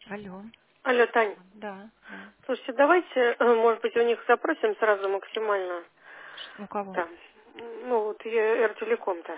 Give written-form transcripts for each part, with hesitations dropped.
Алло. Алло, Тань. Да, да. Слушайте, давайте, может быть, у них запросим сразу максимально У кого? там, ну вот Эр-Телеком-то.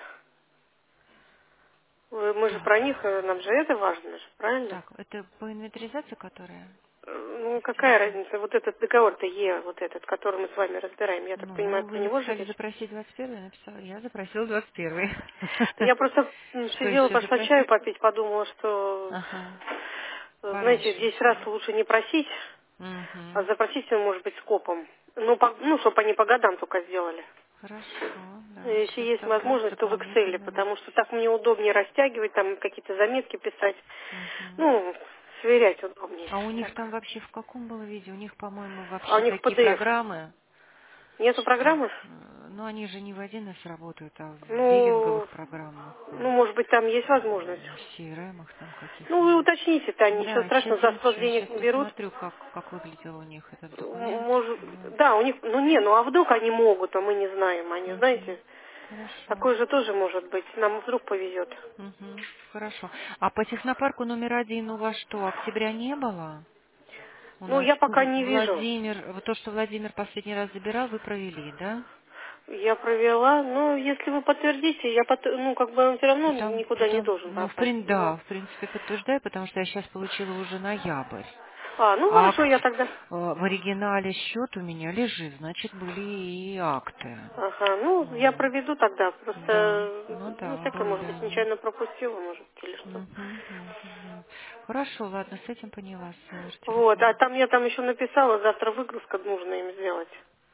Мы же про Так. них, нам же это важно же, правильно? Так, это по инвентаризации, которая? Ну, какая Телефон. разница, вот этот договор-то вот этот, который мы с вами разбираем, я так понимаю, Ну, про вы него же написали речь? запросить 21, я написала. Я запросил 21. Да я просто Что сидела, еще пошла чаю запросить? попить, подумала, что, Ага. знаете, Хорошо. 10 раз лучше не просить, а Угу. запросить, может быть, скопом. Ну, чтобы они по годам только сделали. Хорошо, да. Если Сейчас есть тогда возможность, то в Excel, дополнительно. потому что так мне удобнее растягивать, там какие-то заметки писать. Угу. Ну, сверять удобнее. А у них Так. там вообще в каком было видео? У них, по-моему, А у вообще них такие PDF. программы, Нету что... программы? Ну, они же не в 1С работают, а в биллинговых Ну, программах. ну, может быть, там есть возможность. В CRM там Ну, вы каких-нибудь. уточните, Таня, ничего Да, страшного, за спрос денег сейчас не берут. посмотрю, как выглядел у них этот документ. Может, Да. да, у них, ну не, ну а вдруг они могут, а мы не знаем. Они, Мгм. знаете, Хорошо. такое же тоже может быть. Нам вдруг повезет. Мгм. Хорошо. А по технопарку №1 у вас что, октября не было? У Ну, нас я пока не вижу. Владимир, вот то, что Владимир последний раз забирал, вы провели, да? Я провела, ну, если вы подтвердите, ну, как бы он все равно никуда не должен Ну, попасть. да, в принципе, подтверждаю, потому что я сейчас получила уже ноябрь. Ну А хорошо, я тогда. в оригинале счет у меня лежит, значит, были и акты. Ага, ну, я Вот. проведу тогда. Да, Просто, ну ну, да, всякое, может быть, были. нечаянно пропустила, может быть, или что. Может быть. Хорошо, ладно, с этим поняла, с Вот, а телефоном. там я там еще написала, завтра выгрузка нужно им сделать,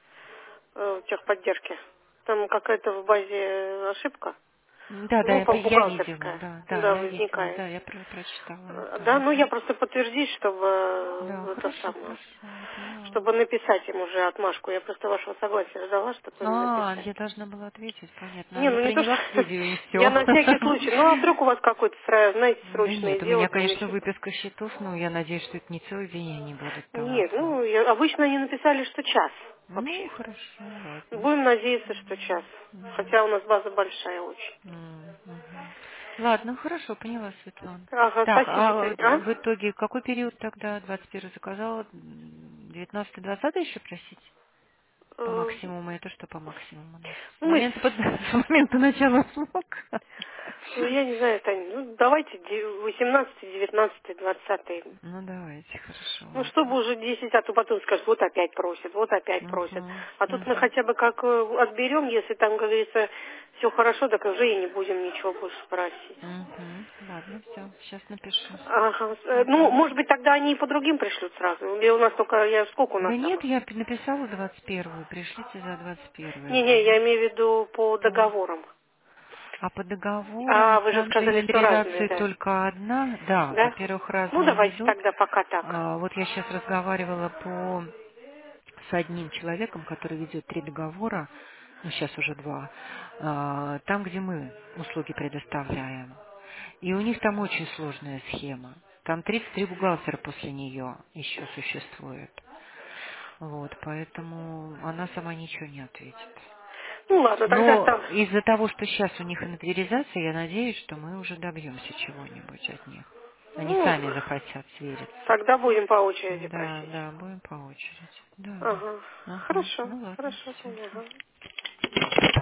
в техподдержке. Там какая-то в базе ошибка, Да, да, ну, по я видела, бухгалтерская, да, да, я видела, возникает. да, я прочитала это. Да, ну я Мгм. просто подтвердить, чтобы Да, это хорошо, самое, хорошо, я поняла. чтобы написать им уже отмашку. Я просто вашего согласия ждала, чтобы им написать. Я должна была ответить, понятно. А Не, я ну не то, приняла что к сведению и я все. на всякий случай. Ну, а вдруг у вас какое-то, знаете, Да срочное нет, у дело, меня, там конечно, еще. выписка счетов, но я надеюсь, что это не целый день они будут там. Нет, ну, обычно они написали, что час Ну, вообще. хорошо, ладно. Будем надеяться, что час. Мгм. Хотя у нас база большая очень. Мгм. Ладно, хорошо, поняла, Светлана. Ага, Так, спасибо, а Тань. А? в итоге какой период тогда? 21 заказала, 19-20 еще просить? По Э, максимуму, это что по максимуму у нас? С Мы, момента, с момента начала срока. ну, я не знаю, Тань, ну, давайте 18, 19, 20. Ну, давайте, хорошо, Ну, чтобы ладно. уже 10, а то потом скажут, вот опять просят, вот опять просят. Угу, А тут мы угу, хотя бы как отберем, если там, как говорится, все хорошо, так уже и не будем ничего больше просить. угу. Ладно, все, сейчас напишу. Ага. Ну, Угу. может быть, тогда они и по другим пришлют сразу. Или у нас только, сколько у нас Да там? нет, я написала 21-ю, пришлите за 21-ю. Не-не, я имею в виду по По... договорам. А по договорам А, вы же там же сказали, что разные, инвентаризация да? только одна. Да, Да? во-первых, Ну, разные давайте ведут. тогда пока так. Вот я сейчас разговаривала с одним человеком, который ведет 3 договора, ну сейчас уже 2, там, где мы услуги предоставляем. И у них там очень сложная схема. Там 33 бухгалтера после нее еще существует. Вот, поэтому она сама ничего не ответит. Ну, ладно, тогда Но там. из-за того, что сейчас у них инвентаризация, я надеюсь, что мы уже добьемся чего-нибудь от них. Они Ну, сами захотят свериться. тогда будем по очереди Да, просить. да, будем по очереди. Да, да. Ага. Ага. Хорошо, Ну ладно, хорошо, все. Таня, ага.